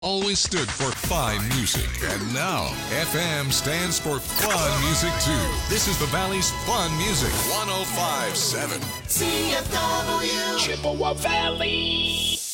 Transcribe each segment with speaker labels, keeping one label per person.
Speaker 1: always stood for fine music. And now, FM stands for fun music too. This is the Valley's fun music. 105.7
Speaker 2: CFW
Speaker 3: Chippewa Valley.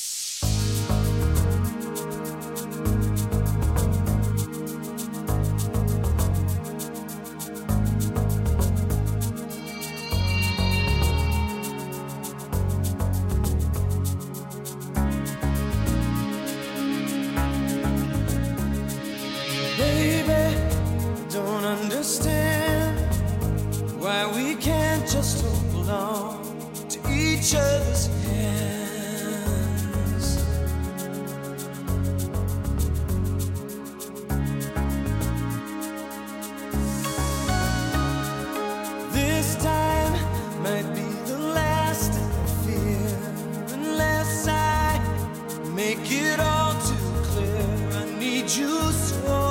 Speaker 4: Just hold on to each other's hands. This time might be the last I fear, unless I make it all too clear. I need you so.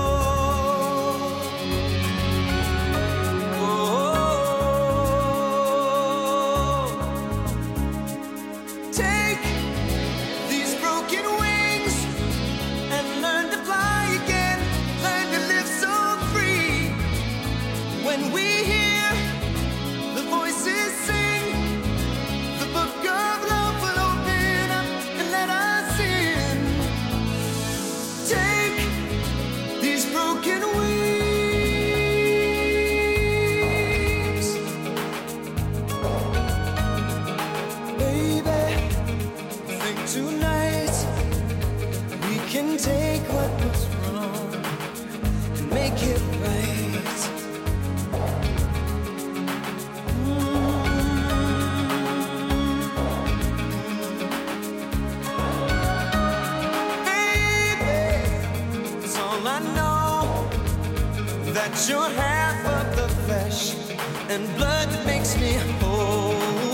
Speaker 4: Take what was wrong and make it right. Baby, it's all I know, that you're half of the flesh and blood that makes me whole.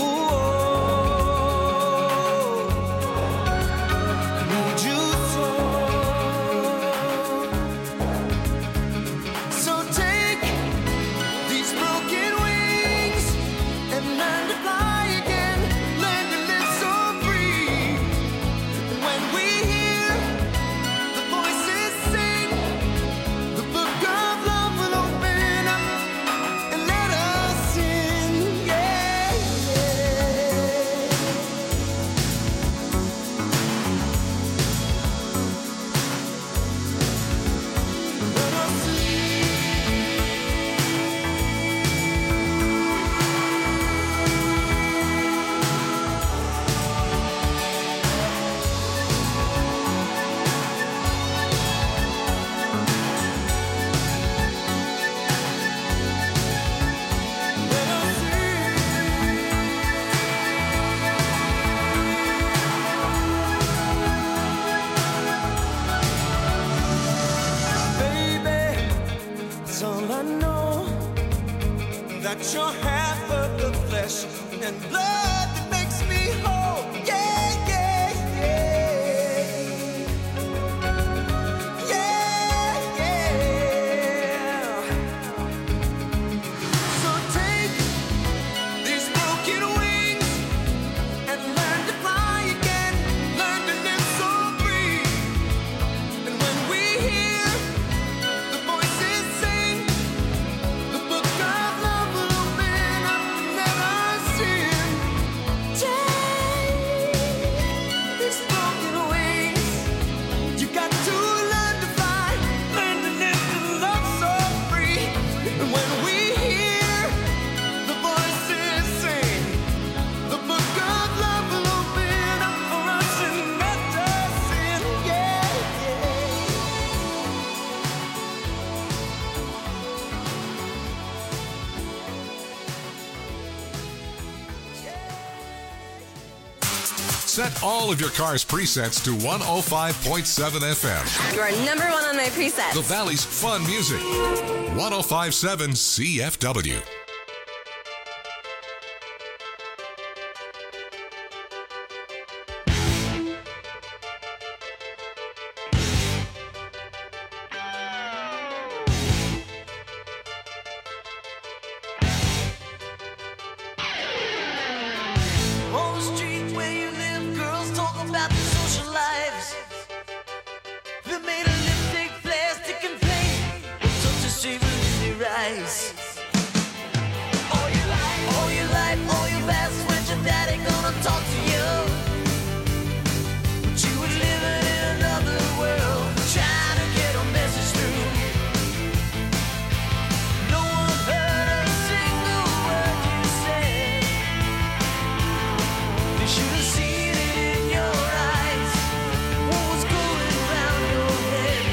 Speaker 4: You're half of the flesh and blood that makes me whole. Yeah, yeah, yeah. Yeah, yeah. So take these broken wings and learn to fly again. Learn to live so free. And when we hear the voices sing the book of love,
Speaker 1: Set all of your car's presets to 105.7 FM.
Speaker 5: Your number one on my presets.
Speaker 1: The Valley's fun music. 105.7 CFW.
Speaker 4: On the street where you live, girls talk about the social lives. The eyes. All your life, all your best friends, your daddy gonna talk to you. But you were living in another world, trying to get a message through. No one heard a single word you said. They should have seen it in your eyes. What was going around your head?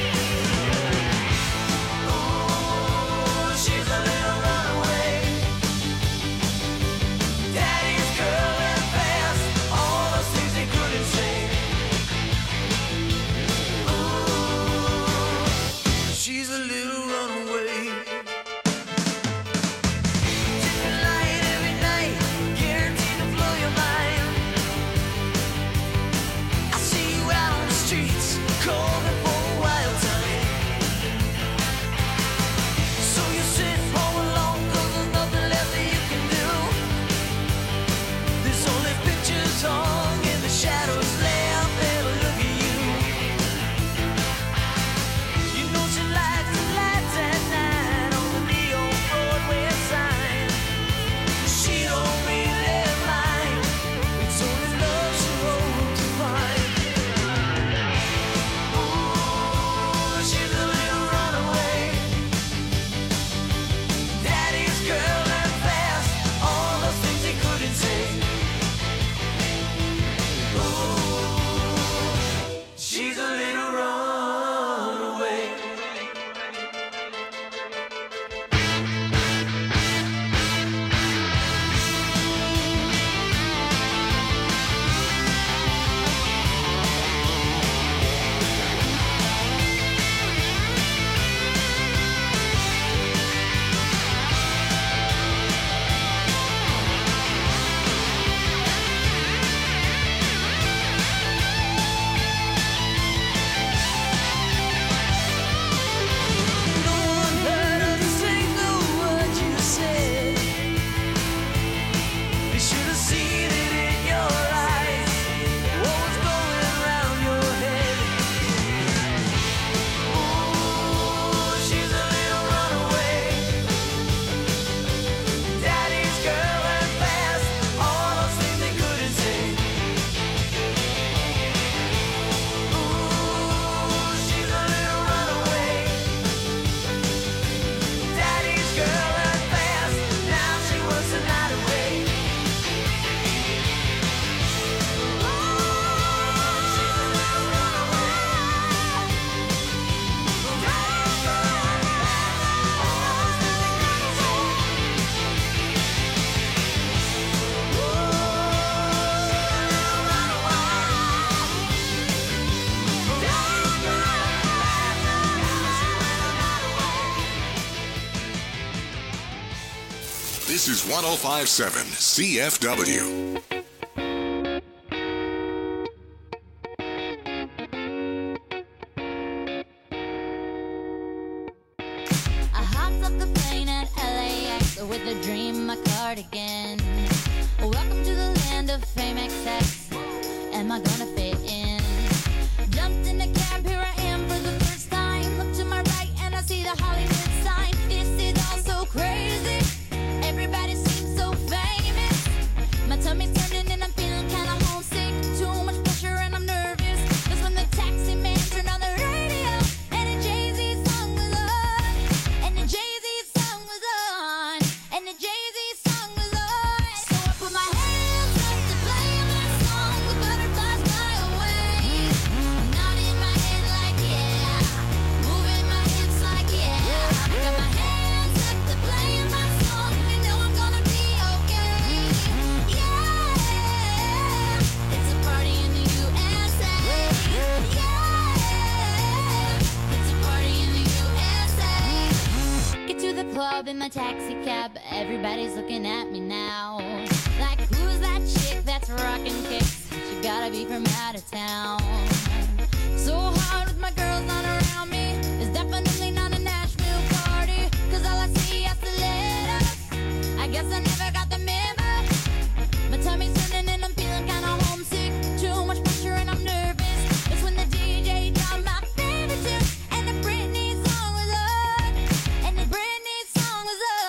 Speaker 4: Oh, she's a little runaway. Daddy's girl ran fast, all those things they couldn't say. Oh, she's a little runaway. Different light every night, guaranteed to blow your mind. I see you out on the streets, calling for a wild time. So you sit home alone, 'cause there's nothing left that you can do. There's only pictures hung in the shadows left there to look at you. You know she likes the lights at night on the neon Broadway sign. She don't really mind, it's only love she hopes to find. Ooh, she's a little runaway. Daddy's girl ran fast, all those things he couldn't say. Ooh, she's a little runaway. No one heard a single word you said. They should have seen it in your eyes. What was going around your head? Ooh, she's a little runaway. Daddy's girl ran fast, all those things they couldn't say. Ooh, she's a little runaway. Daddy's girl ran fast, now she wants the night away. She's a little runaway. Daddy's girl ran fast, all those things they couldn't say.
Speaker 1: This is 1057 CFW.
Speaker 6: I hopped off the plane at LAX with a dream, my cardigan. Welcome to the land of fame XX. Am I gonna fit in? Jumped in the cab, here I am for the first time. Look to my right and I see the Hollywood sign. This is all so crazy. Everybody seems so famous. My tummy's turning and I'm feeling kinda homesick. Too much pressure and I'm nervous. That's when the taxi man turned on the radio and the Jay-Z song was on. And the Jay-Z song was on. And the Jay-Z song was on. So I put my hands up to play my song. The butterflies fly away. Nodding my head like yeah. Moving my hips like yeah. Got my hands up to play my song. You know I'm gonna be okay. Yeah. It's a party in the USA. Yeah. It's a party in the USA. Get to the club in my taxi cab. Everybody's looking at me now. Like, who's that chick that's rocking kicks? She gotta be from out of town. So hard with my girls not around me. It's definitely not a Nashville party. 'Cause all I see are stilettos. I guess I never got the memo. My tummy's turning and I'm feeling kinda homesick. Too much pressure and I'm nervous. That's when the DJ dropped my favorite tune. And the Britney song was on. And the Britney song was on.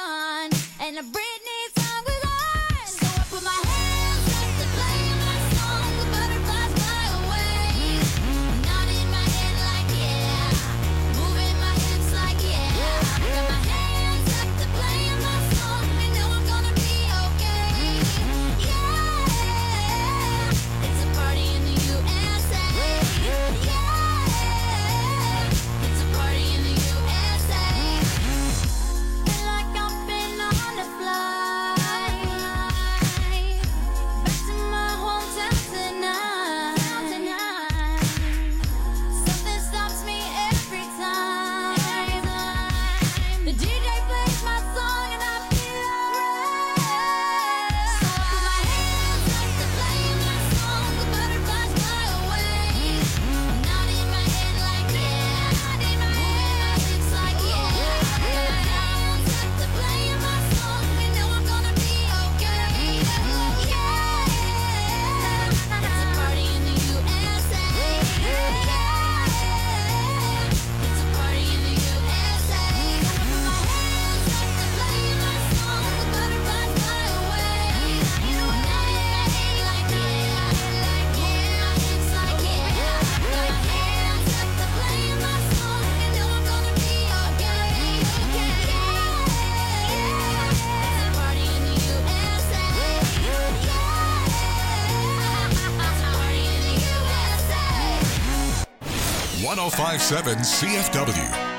Speaker 1: 1057 CFW.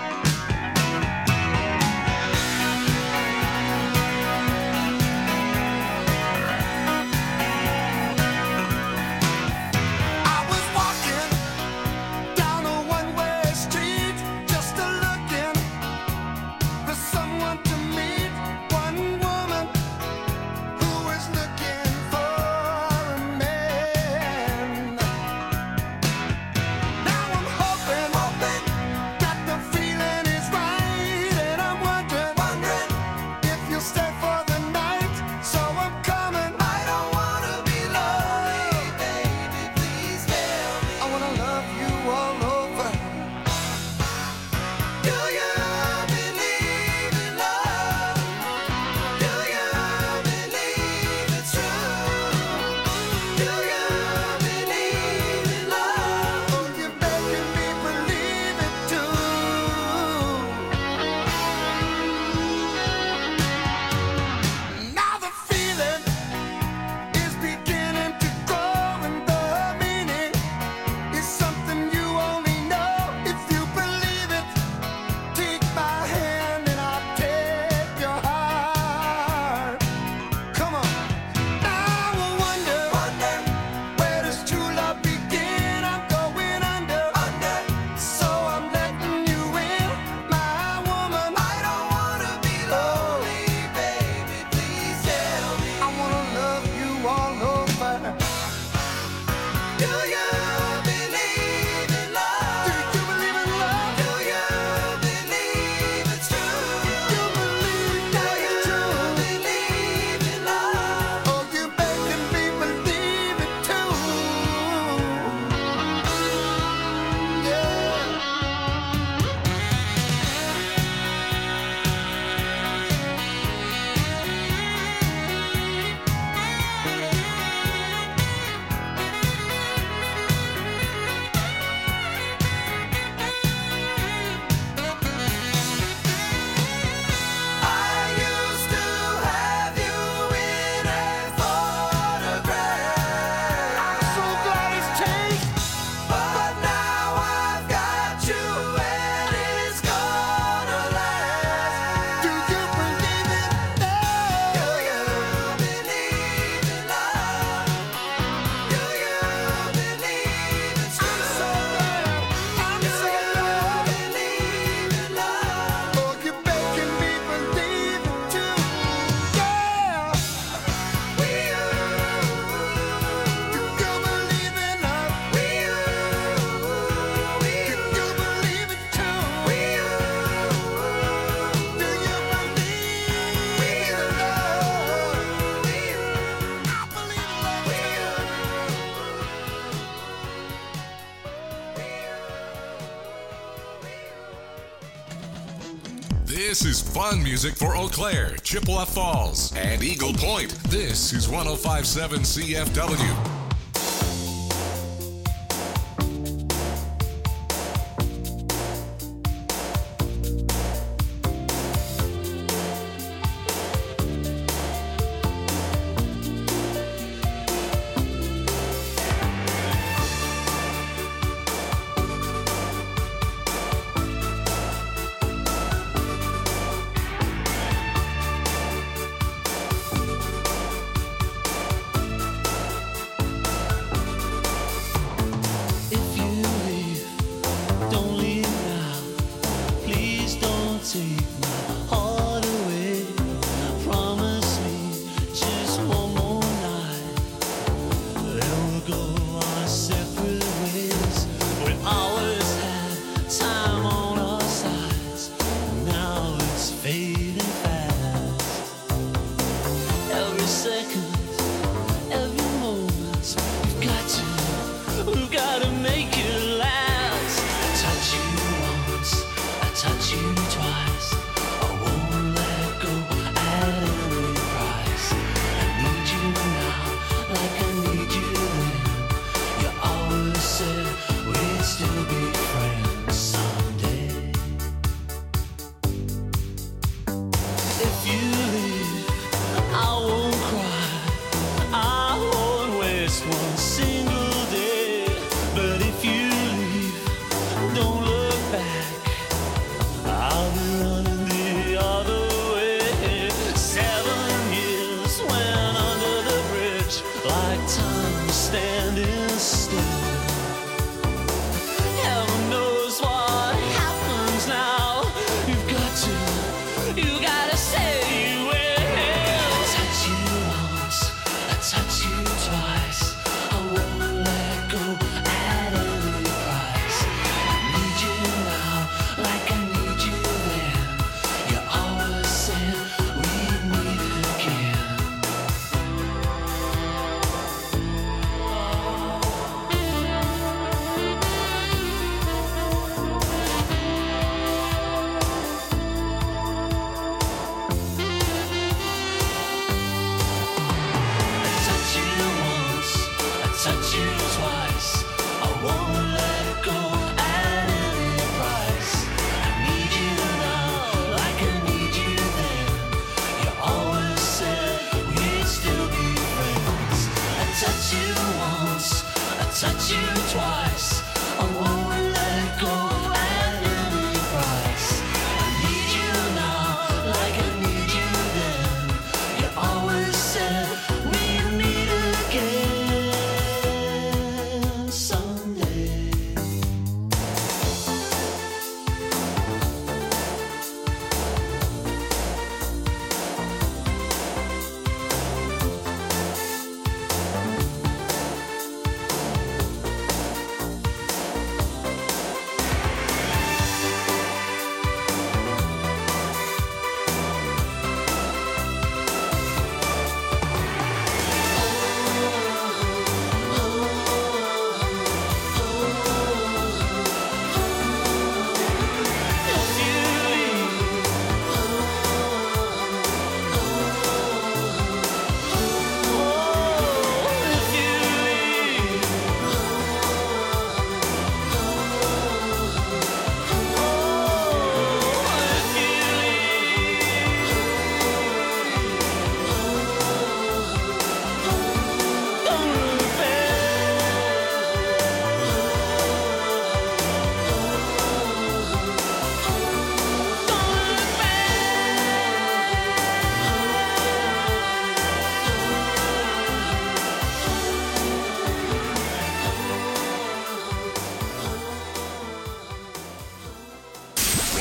Speaker 1: This is fun music for Eau Claire, Chippewa Falls, and Eagle Point. This is 1057 CFW.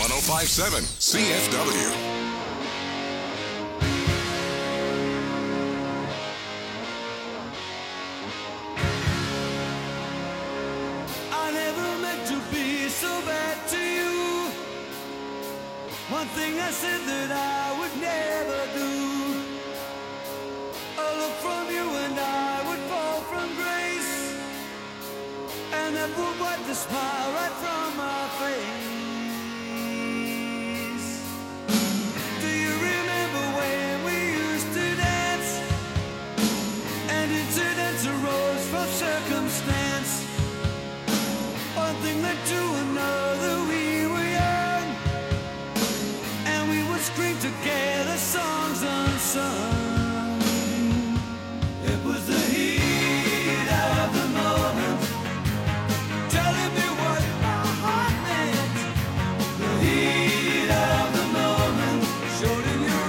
Speaker 1: 1057 CFW.
Speaker 7: One thing I said that I would never do. A look from you and I would fall from grace, and that would wipe the smile right from my face. Do you remember when we used to dance, and incidents arose from circumstance? One thing led to another, we were young, and we would scream together songs unsung. It was the heat of the moment, telling me what my heart meant. The heat of the moment showed in your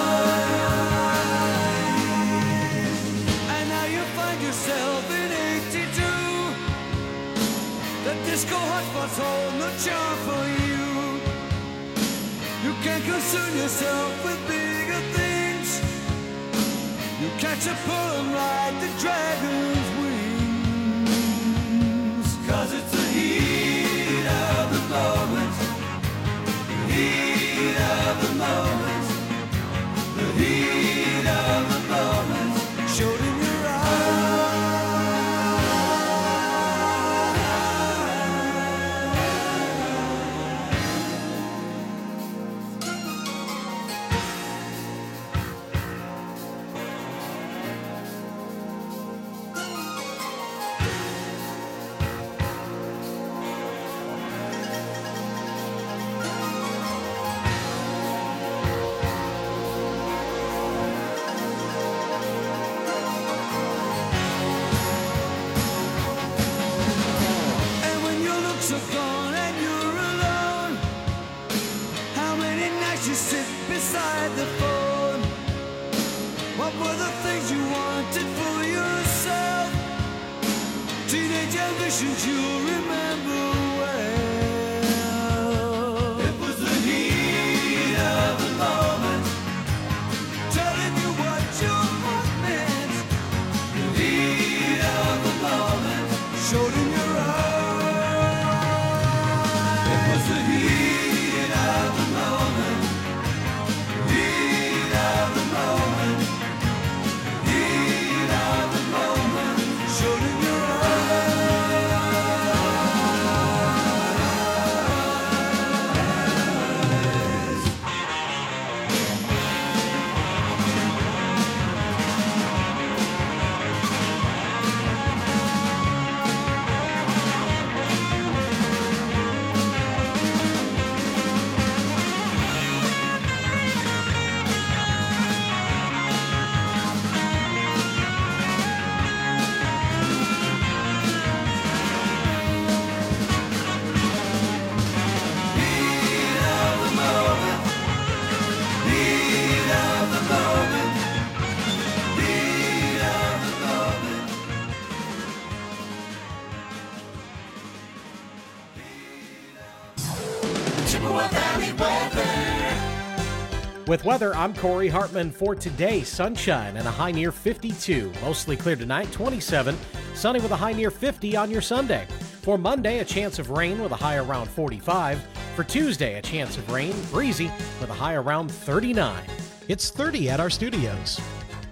Speaker 7: eyes. And now you find yourself in 82. The disco hotspots hold no charm for you. You can't concern yourself with bigger things. You catch a pull and ride the dragon's wings. 'Cause it's the heat of the moment. The heat of the moment. The heat of the moment showed in your eyes. Beside the phone, what were the things you wanted for yourself? Teenage ambitions you'll remember well. It was the heat of the moment, telling you what your heart meant. The heat of the moment showed in your eyes. It was the heat of the moment.
Speaker 8: With weather, I'm Corey Hartman for today. Sunshine and a high near 52. Mostly clear tonight, 27. Sunny with a high near 50 on your Sunday. For Monday, a chance of rain with a high around 45. For Tuesday, a chance of rain, breezy with a high around 39. It's 30 at our studios.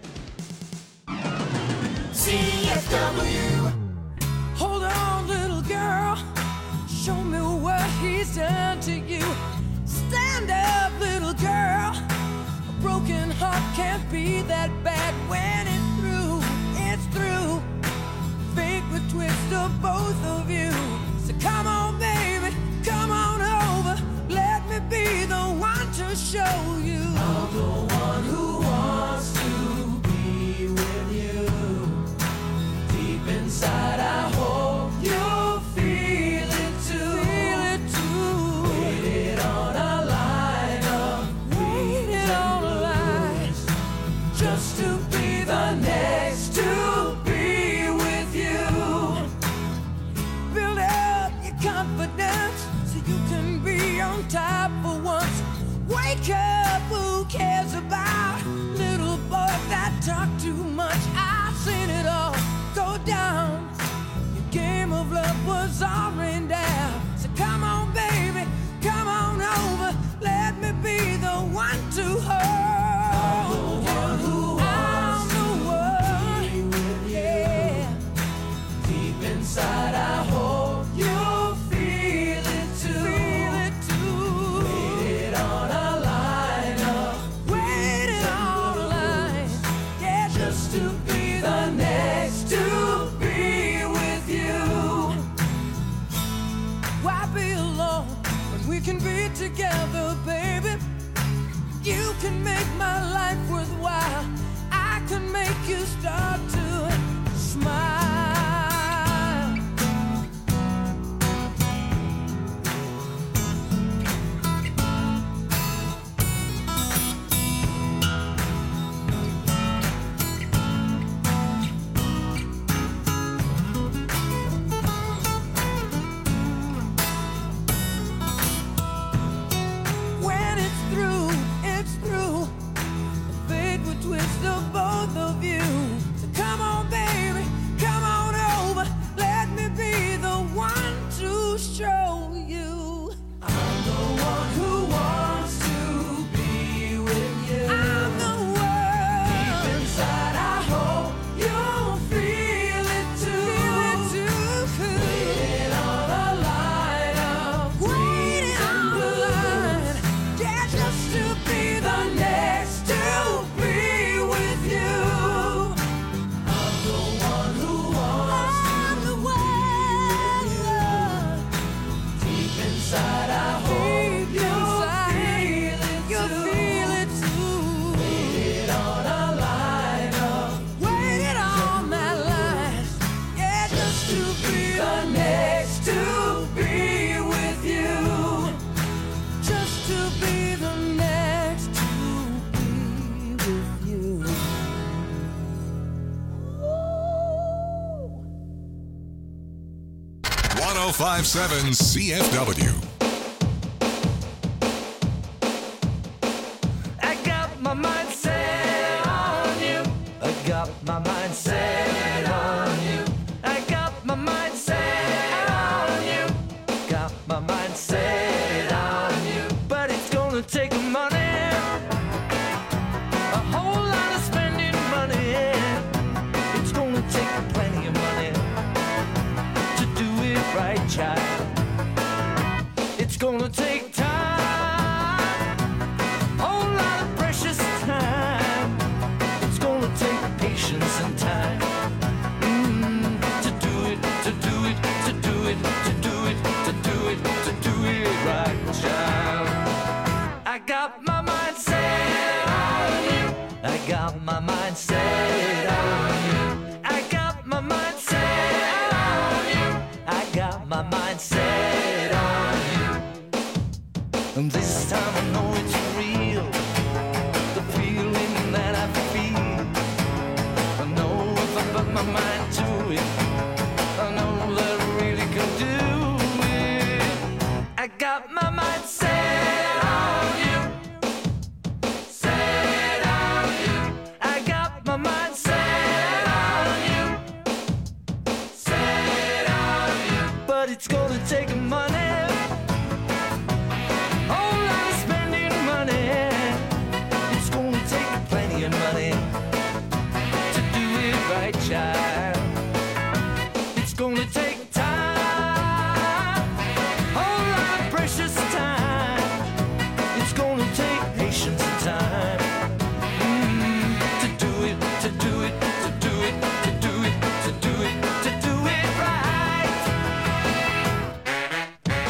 Speaker 2: CFW.
Speaker 7: Hold on, little girl. Show me what he's done to you. Stand up, little girl. A broken heart can't be that bad when it's through. It's through. Fate would twist of both of you. So come on, baby, come on over. Let me be the one to show you. I'm the one who wants to be with you. Deep inside, I hope you'll feel it too. Feel it too. Waited on a line of waited on a line just to be the next to be with you. Build up your confidence so you can be your on top for once. Wake up, who cares about little boys that talk too much? I've seen it all go down. Your game of love was all rained down. So come on, baby, come on over. Let me be the one to hold you. I'm the one, yeah. Deep inside, I hope you feel it too. Feel it too. Waited on a line up. Waited on a line. Yeah, just to be the next to be with you. Why be alone when we can be together, baby? You can make my life worthwhile. I can make you start to smile. When it's through, it's through. Fate will twist of both of you. So come on, baby, come on over. Let me be the one to show you. I'm the one who wants to be with you. I'm the one. Deep inside, I hope you'll feel it too. Feel it too. Waiting on a line of waiting on a line. Yeah, just to be the next to be with you. I'm the one who wants to be with you. Deep inside, I hope you'll feel it too. Waited on a line up. Waited on that line. Yeah, just to be the next to be with you. Just to be the next to be with you. Ooh.
Speaker 1: 1057 CFW.
Speaker 4: I got my mind set on you. I got my mind set on you. I got my mind set on you. Got my mind set on you. But it's gonna take money, a whole lot of spending money. It's gonna take plenty of money to do it right, child. It's gonna take time, whole lot of precious time. It's gonna take patience and time to do it, to do it, to do it, to do it, to do it, to do it right, child. I got my mind set on you. I got my mind set on you. I got my mind set on you. I got my mind set on you. And this time I know it's real. The feeling that I feel. I know if I put my mind to it, I know that I really can do it. I got my mind set on you. Set on you. I got my mind set on you. Set on you. But it's gonna take money, whole lot of spending money. It's gonna take plenty of money to do it right, child. It's gonna take time, whole lot of precious time. It's gonna take patience and time to do it, to do it, to do it, to do it, to do it, to do it right.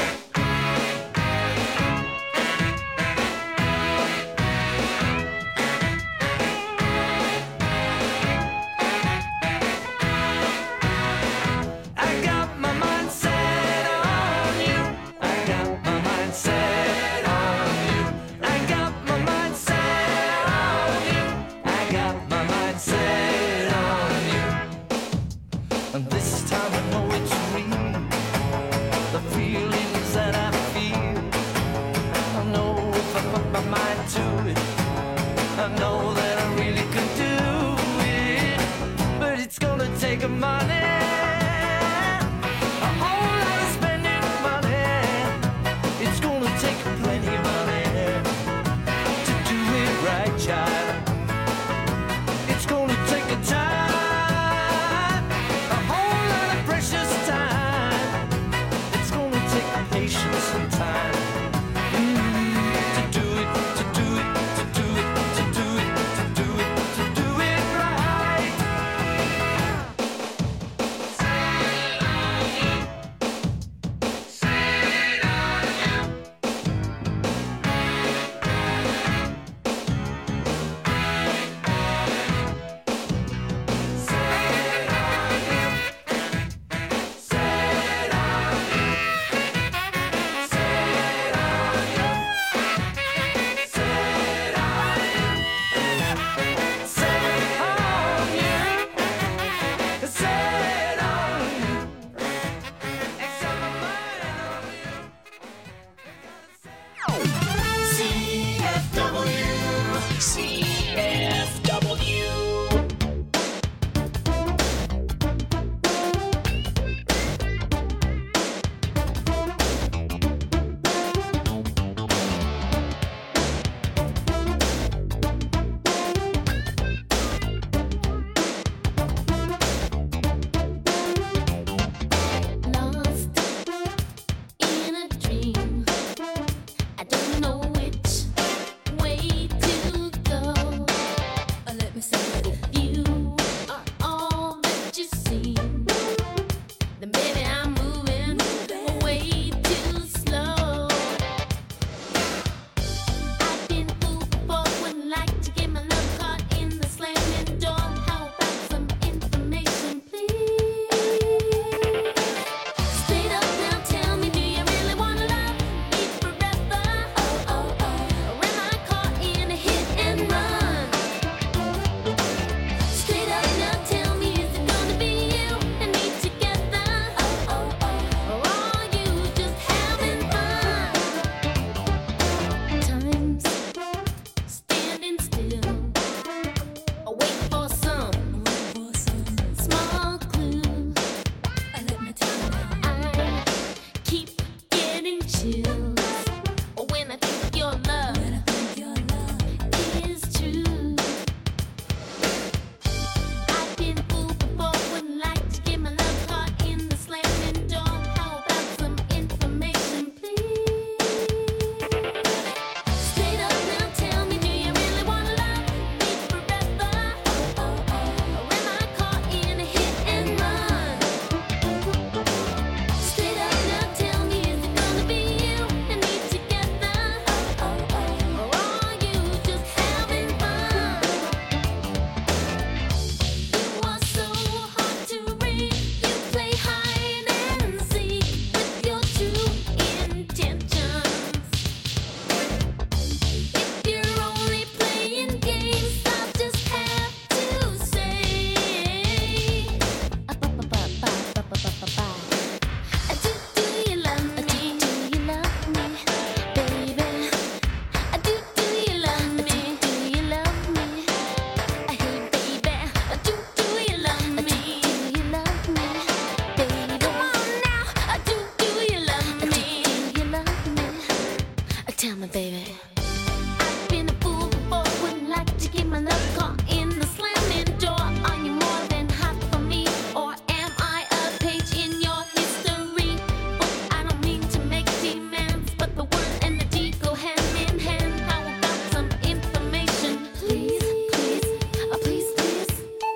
Speaker 6: Tell me, baby. I've been a fool before, wouldn't like to get my love caught in the slamming door. Are you more than half for me, or am I a page in your history book? I don't mean to make demands, but the word and the deed go hand in hand. How about some information, please, please, please, please?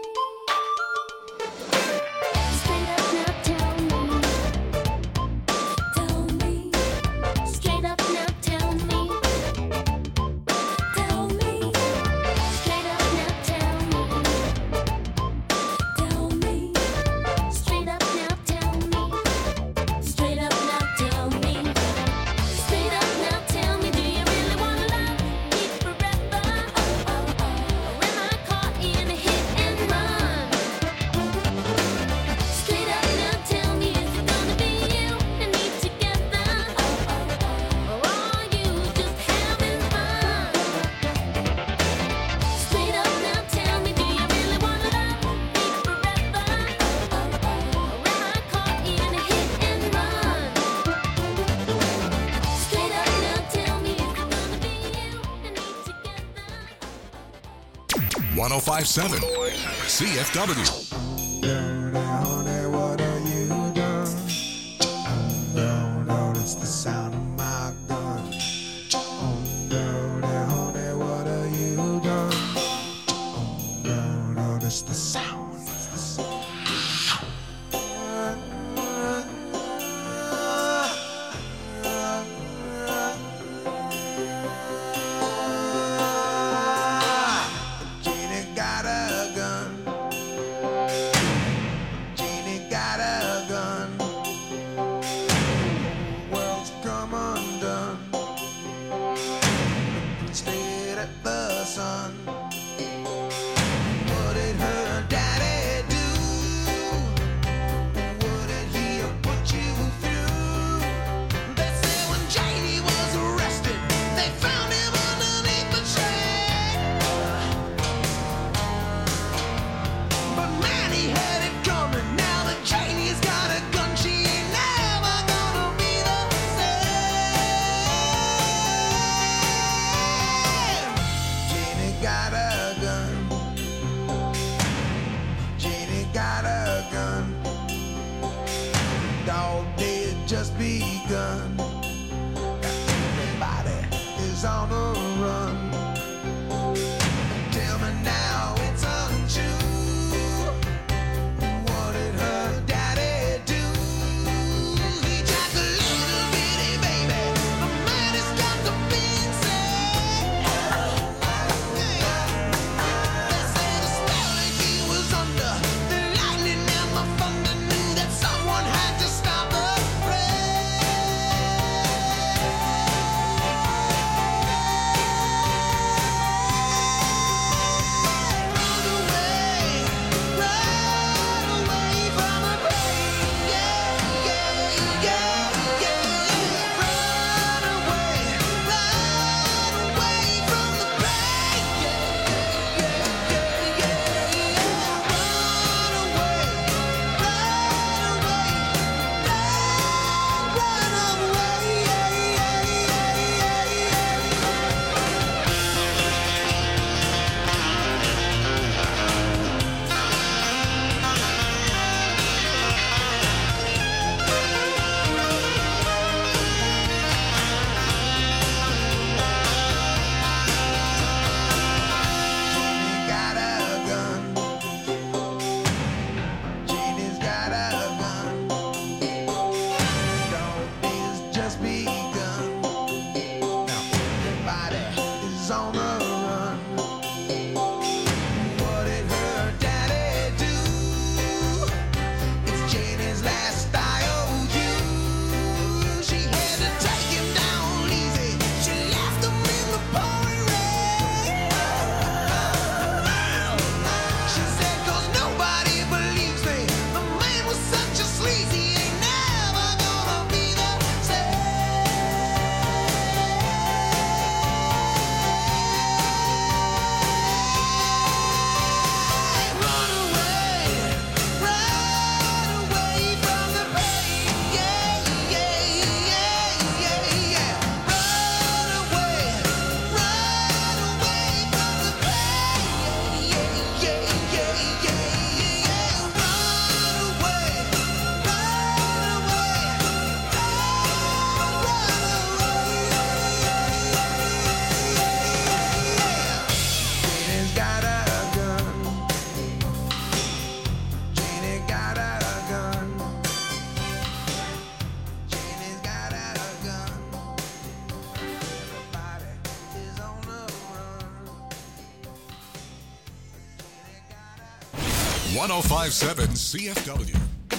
Speaker 6: Straight up now, tell me. Tell me. Straight up now, tell me. Tell me. Straight up now, tell me. Tell me. Straight up now, tell me. Straight up now, tell me. Straight up now, tell me. Do you really wanna love me forever? Or am I caught in a hit and run? Straight up now, tell me. Is it gonna be you and me together? Or are you just having fun? Straight up now, tell me. Do you really wanna love me forever? Or am I caught in a hit and run? Straight up now, tell me. Is it gonna be you and me together?
Speaker 1: 1057 CFW.
Speaker 4: Honey, what have you done? No, it's the sound of my gun. Honey, what have you done? No, it's the sound. Jeannie got a gun. Jeannie got a gun. World's come undone. Looking straight at the sun. What did her daddy do? What did he put you through? They say when Janie was arrested, they found him underneath the tree. But man, he had it coming. Now that Janie's got a gun, she ain't never gonna be the same. Janie got a gun. Janie got a gun. Dog days just begun. Everybody is on the run. Tell me now it's untrue. What did her daddy do? He jacked a little bitty baby. The man has got the being said. They say the spell that he was under, the lightning and the thunder knew that someone had to stop the Run away from the pain. Yeah, yeah, yeah, yeah. Run away from the pain. Yeah, yeah, yeah, yeah. Run away, Jeannie got a gun. Jeannie's got a gun. Dog days just begun. Now everybody is on the run. What did her daddy do? It's Janie's last IOU. She had to take him down easy. She left him in the pouring rain. She said, 'cause nobody believes me. The man was such a sleazy, ain't never gonna be the same.
Speaker 1: 1057 CFW.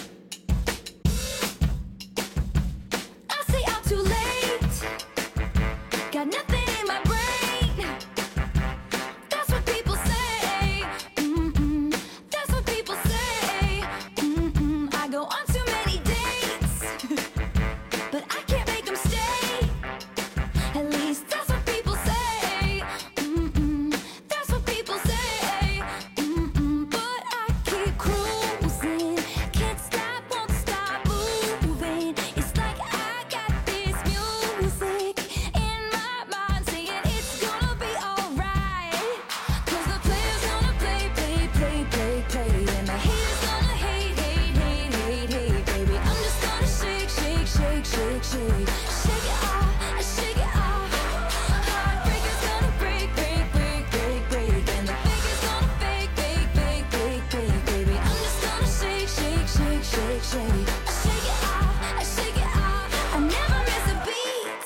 Speaker 6: I say I'm too late. Got nothing in my brain. That's what people say. That's what people say. I go on too many dates, but I can't make them stay. At least that's what people say. That's what people say. But I keep cruising. Can't stop, won't stop moving. It's like I got this music in my mind saying it's gonna be alright. 'Cause the player's gonna play, play, play, play, play. And the haters gonna hate, hate, hate, hate, hate, baby. I'm just gonna shake, shake, shake, shake, shake. Shake it off, shake it off. Heartbreaker's gonna break, break, break, break, break. And the faker's gonna fake, fake, fake, fake, fake, baby. I'm just gonna shake, shake, shake, shake, shake. Shake it off, shake it off. I never miss a beat.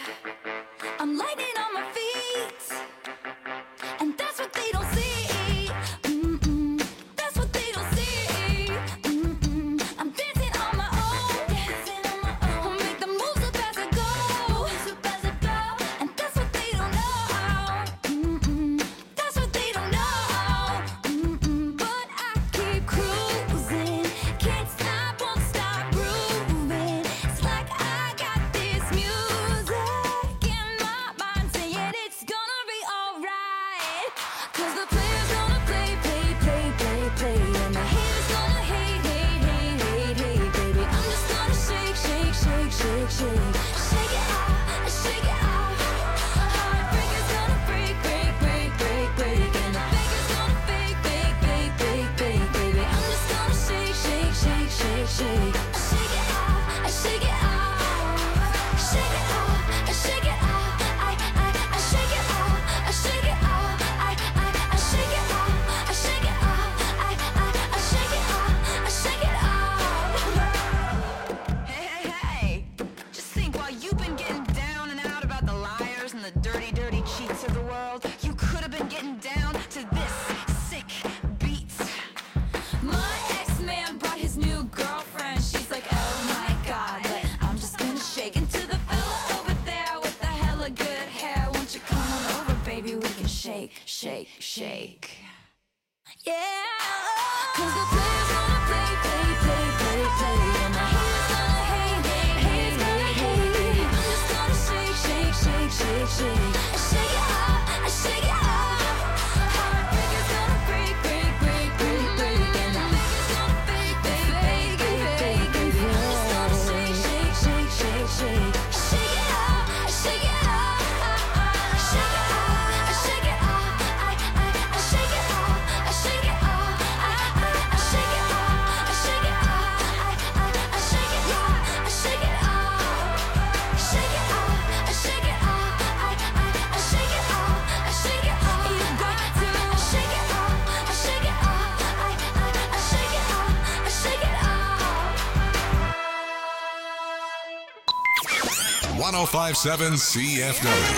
Speaker 6: I'm lightning on my feet. And that's what they don't see. That's what they don't see. I'm dancing on my own. I'll make the moves up as I go. And that's what they don't know. That's what they don't know. But I keep cruising. Can't stop, won't stop grooving. It's like I got this music in my mind saying it's gonna be alright. 'Cause the player's gonna play, play, play, play, play. And the haters gonna hate, hate, hate, hate, hate, baby. I'm just gonna shake, shake, shake, shake, shake. Shake it off, shake it off. Heartbreaker's gonna break, break, break, break, break. And the faker's gonna fake, fake, fake, fake, fake, baby. I'm just gonna shake, shake, shake, shake, shake. Shake it off, shake it off. Shake it off, shake it off. I shake it off, shake it off. I shake it off, shake it off. I shake it off, shake it off.
Speaker 9: Hey, hey, hey! Just think, while you've been getting down and out about the liars and the dirty, dirty cheats of the world, you could have been getting down to this sick beat.
Speaker 6: My ex-man brought his new girlfriend. She's like, oh my god, but I'm just gonna shake into the fella over there with the hella good hair. Won't you come on over, baby? We can shake, shake, shake. Yeah, 'cause the player's gonna play, play, play, play, play. And the haters gonna hate, hate, hate, hate, hate. I'm just gonna shake, shake, shake, shake, shake. Shake it off, shake it off. Heartbreaker's gonna break, break, break, break, break. And the faker's gonna fake, fake, fake, fake, fake, baby. I'm just gonna shake, shake, shake, shake, shake. Shake it off, shake it off. Shake it off, shake it off. I shake it off, shake it off. I shake it off, shake it off. I shake it off, shake it off. Shake it off, shake it off. I shake it off, shake it off. You got to shake it off, shake it off. I shake it off, shake it off.
Speaker 1: 1057 CFW.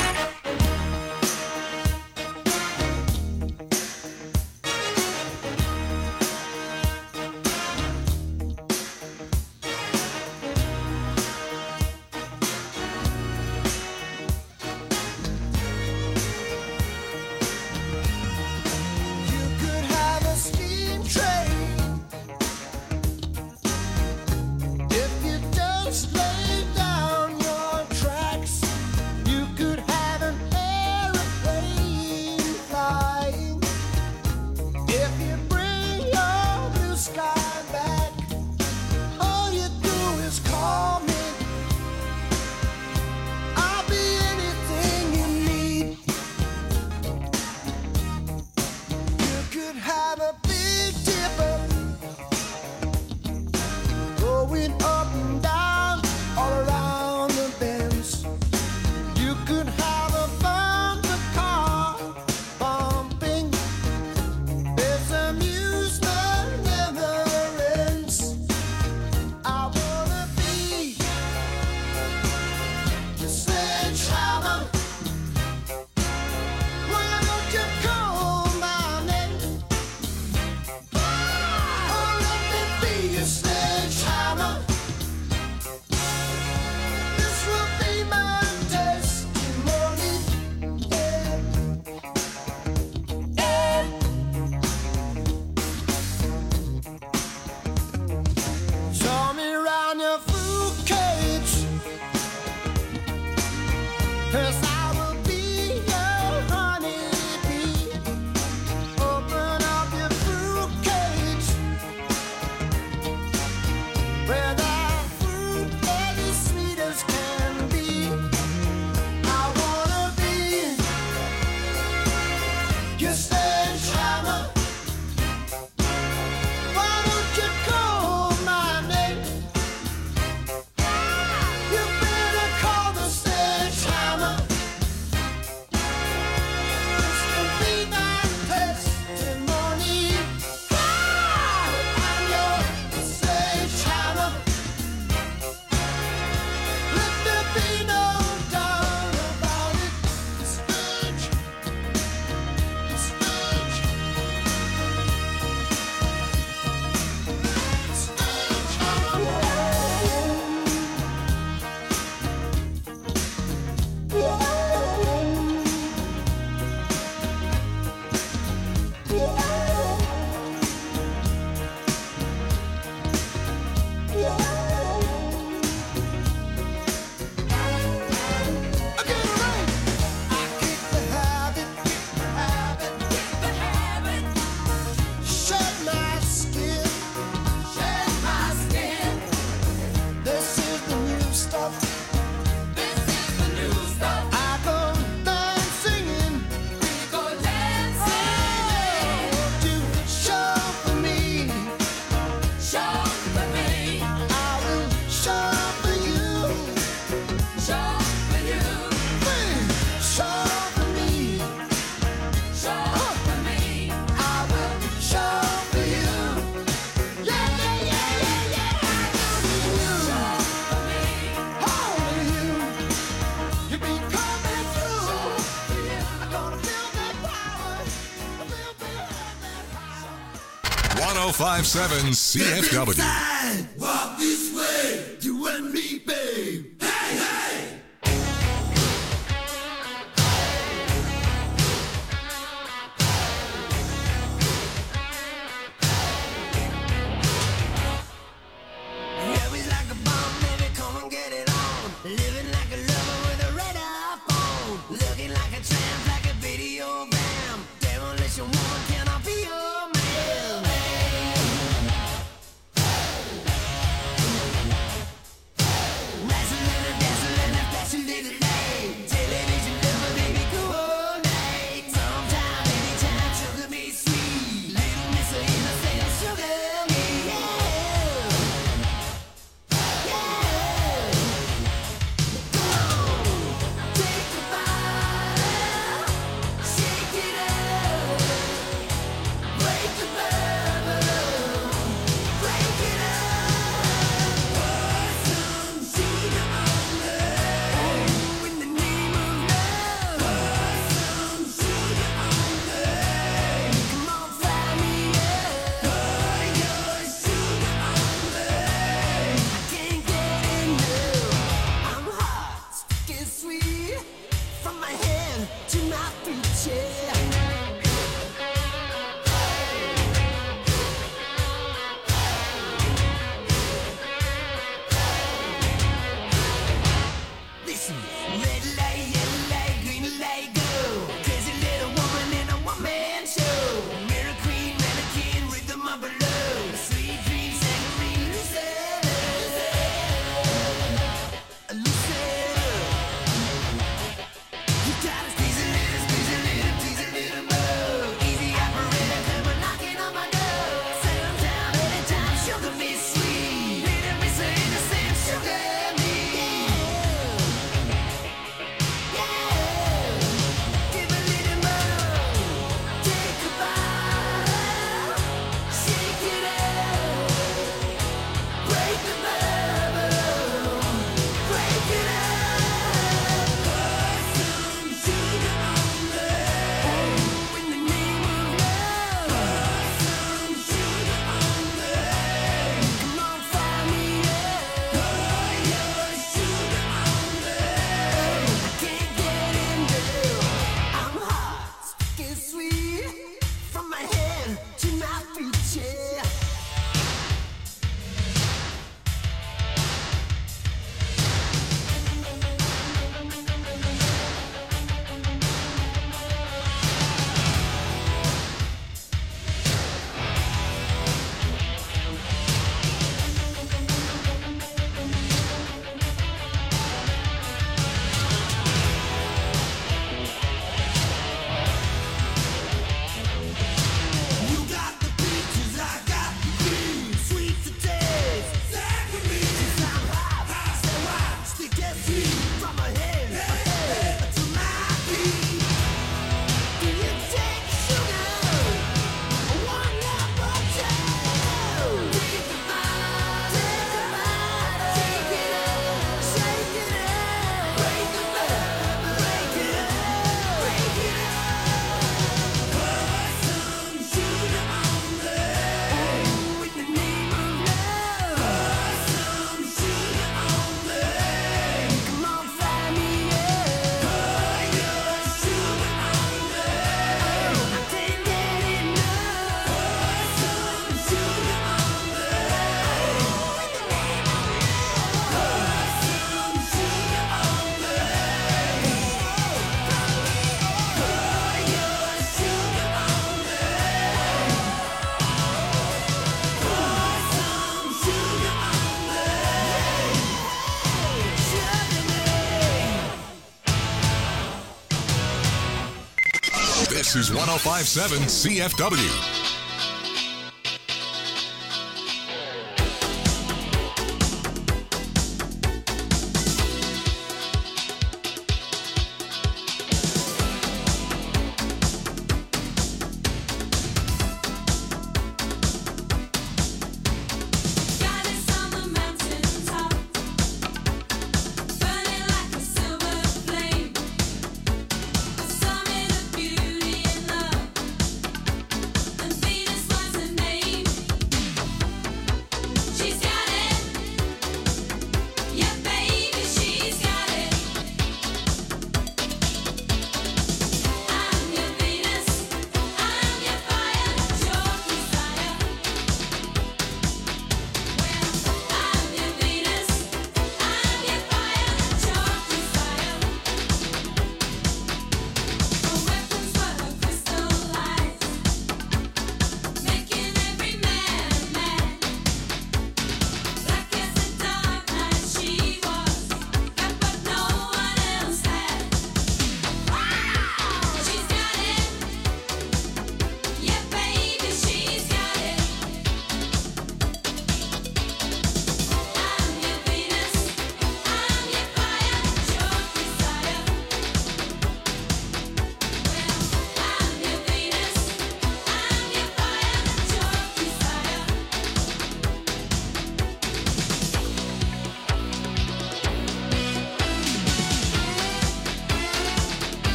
Speaker 4: You could have a steam train if you just lay down your tracks. You could have a
Speaker 1: 1057 CFW.
Speaker 2: Walk this way, you and me, babe. Hey, hey!
Speaker 4: Yeah, we like a bomb, baby, come and get it on. Living like a lover with a radar phone. Looking like a tramp, like a video bam. Demolition woman, can I be your man? Wrestling and dancing and a flashing little light. Television lover, baby, go all night. Sometime, anytime, sugar me sweet. Little miss of innocent, sugar me, yeah. From my head to my feet, yeah. Listen, red light, yellow light, green light, go. Crazy little woman in a one-man show. Mirror queen, mannequin, rhythm of a love. Sweet dreams, angry, lucid. You gotta squeeze a little, tease a little more. Easy operator, come on knocking on my door. Settle down anytime, sugar me sweet. Little miss of innocent, sugar me. Give a little more, take a bite, shake it out, break the bubble, break it out. Put some sugar on me, in the name of love. Put some sugar on me, come on, fire me up. Put your sugar on me, I can't get enough. I'm hot, sticky sweet, from my head to my feet, yeah. You got the peaches, I got the cream. Sweet to taste, saccharin. Since I'm hot, so hot, sticky sweet, from my head to my feet. Do you take sugar? One number two. Take a bite, shake it up, shake it up, break it up, break it up, break it up. Put some sugar on me, in the name of love. Put some sugar on me, come on, fire me up. Put your sugar on me, I can't get enough. Put some sugar on me, in the name of love. Put some sugar on me, put your sugar on me. Put some sugar on me.
Speaker 1: This is 1057 CFW.
Speaker 7: Goddess on the mountain top, burning like a silver flame, a summit of beauty and love.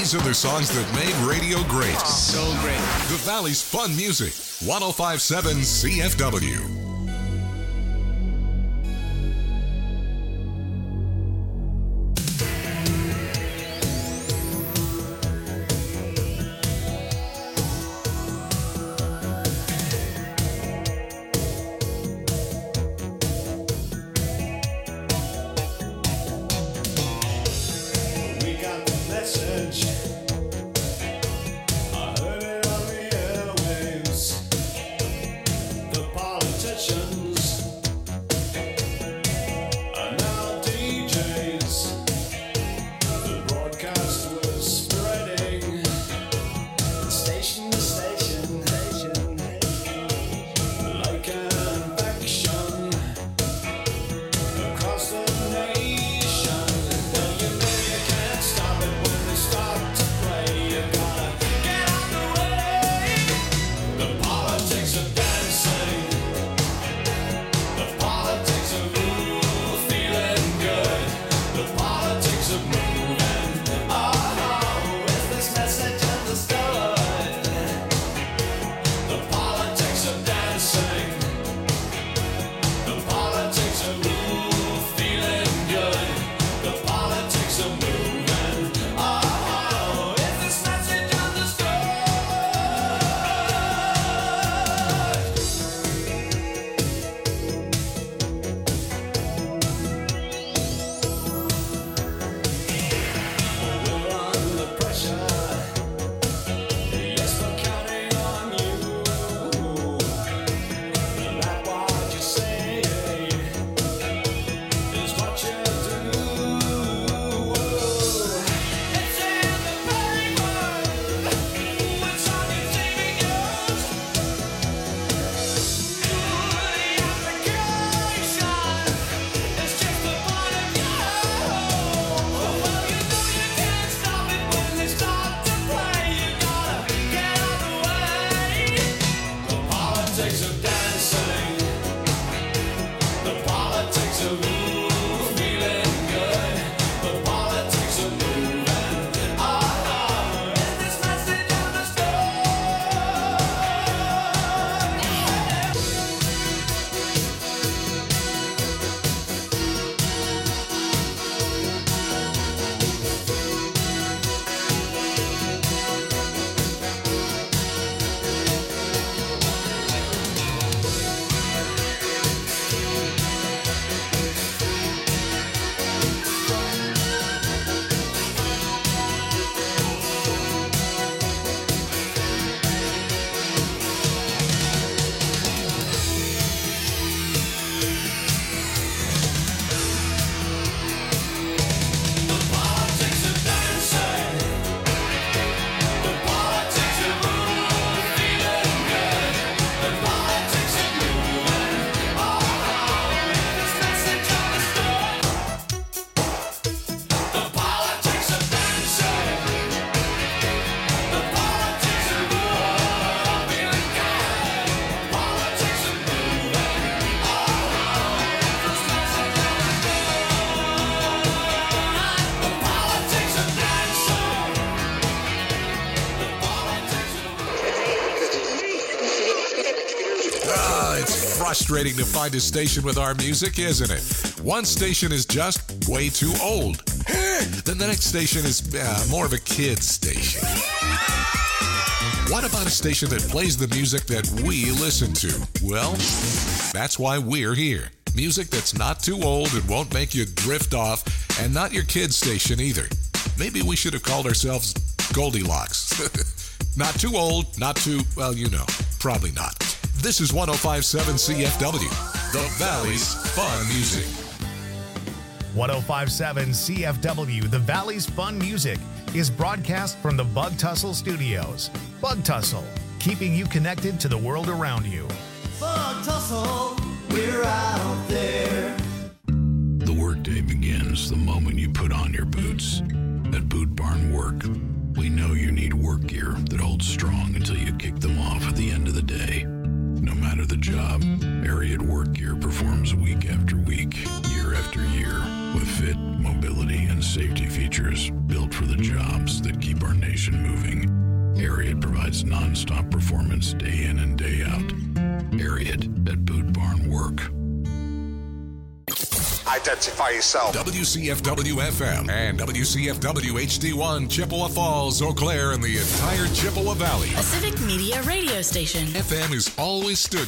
Speaker 1: These are the songs that made radio great.
Speaker 10: So great.
Speaker 1: The Valley's Fun Music. 105.7 CFW. Frustrating to find a station with our music, isn't it? One station is just way too old. Then the next station is more of a kid's station. What about a station that plays the music that we listen to? Well, that's why we're here. Music that's not too old and won't make you drift off, and not your kid's station either. Maybe we should have called ourselves Goldilocks. Not too old, not too, well, you know, probably not. This is 105.7 CFW, the Valley's Fun Music.
Speaker 11: 105.7 CFW, the Valley's Fun Music, is broadcast from the Bug Tussle Studios. Bug Tussle, keeping you connected to the world around you.
Speaker 2: Bug Tussle, we're out there.
Speaker 12: The workday begins the moment you put on your boots. At Boot Barn Work, we know you need work gear that holds strong until you kick them off at the end of the day. No matter the job, Ariat Work Gear performs week after week, year after year, with with fit, mobility, and safety features built for the jobs that keep our nation moving. Ariat provides non-stop performance day in and day out. Ariat at Boot Barn Work.
Speaker 1: Identify yourself. WCFW-FM and WCFW-HD1, Chippewa Falls, Eau Claire, and the entire Chippewa Valley.
Speaker 10: A Civic Media radio station.
Speaker 1: FM has always stood